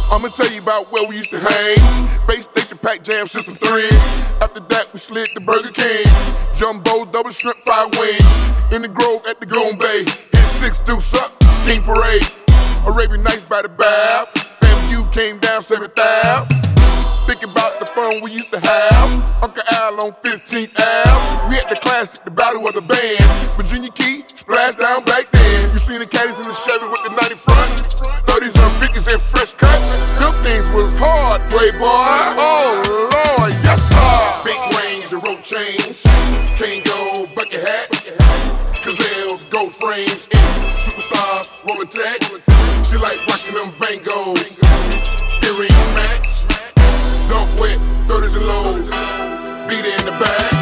I'ma tell you about where we used to hang. Base Station, Pack Jam, System 3. After that, we slid to Burger King. Jumbo, double shrimp, fried wings. In the Grove at the Goon Bay. Hit 6 Deuce up, King Parade. Arabian Nights by the bath. FAMU came down 7th Ave. Think about the fun we used to have. Uncle Al on 15th Ave. We had the classic, the battle of the bands. Virginia Key, splash down back then. You seen the caddies in the Chevy with the 90 front. 30s and 50s and fresh cut. Them things was hard, playboy. Oh Lord, yes sir. Big rings and rope chains. Kango, bucket hat. Gazelles, gold frames. Superstars, roller tech. She like rocking them bangos. Earrings match. Dunk wet, 30s and lows. Beat it in the back.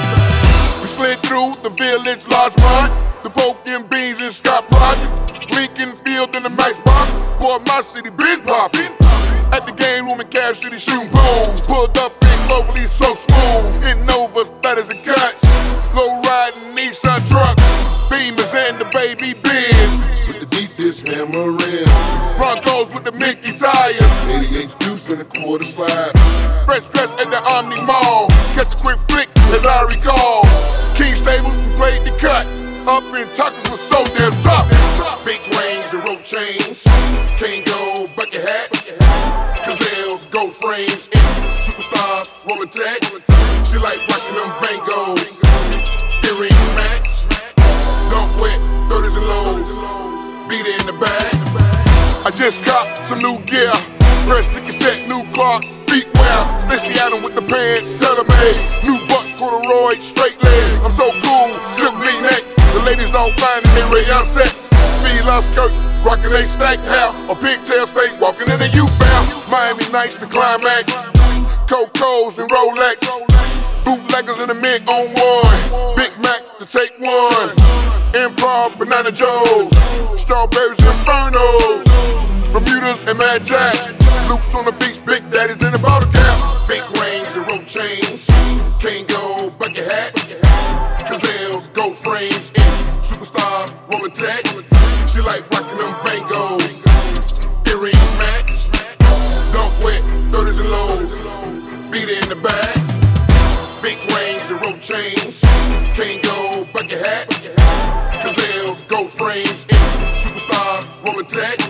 We slid through the Village, Largemont. The Poke and Beans and Scott Project. Lincoln Field in the Max Box. Boy, my city been poppin'. At the game room in Cash City shooting boom. Pulled up in Cloverleaf so smooth. In Nova, stutters and cuts. Low riding Nissan trucks. Beamers and the baby Benz. With the deepest hammer rims. Broncos with the Mickey tires. 88's Deuce and a quarter slide. Fresh dress at the Omni Mall. Catch a quick flick as I recall. King Stable, we played the cut. Up in Tuckers was so damn tough. Big rings and rope chains. Kango, bucket hat. Gazelles, gold frames. Superstars, roller tech. She like rocking them bangos. Earrings match. Dunk wet, 30s and lows. Beat it in the bag. I just copped some new gear. Fresh sticky set, new Clark, feet wear. Stacey Adams with the pants, tailor-made. New Bucks, corduroy, straight leg. I'm so cool, silk V-neck. The ladies all fine in their rayon sets. Fila skirts, rockin' they stacked hair. A pigtail state, walking in a U-bound. Miami Nights, the climax. Cocos and Rolex. Bootleggers in the mint on one. Big Mac to take one. Improv, Banana Joe's. Strawberries and Infernos. Bermudas and Mad Jack. Luke's on the beach, Big Daddy's in the bottle cap. Big rings and rope chains. Kango, bucket hat. Gazelles, gold frames. Superstars, roller tech. She like rocking them bangos. Earrings match. Dunk wet, 30s and lows. Beat it in the bag. Big rings and rope chains. Kango, bucket hat. Gazelles, gold frames. Superstars, roller tech.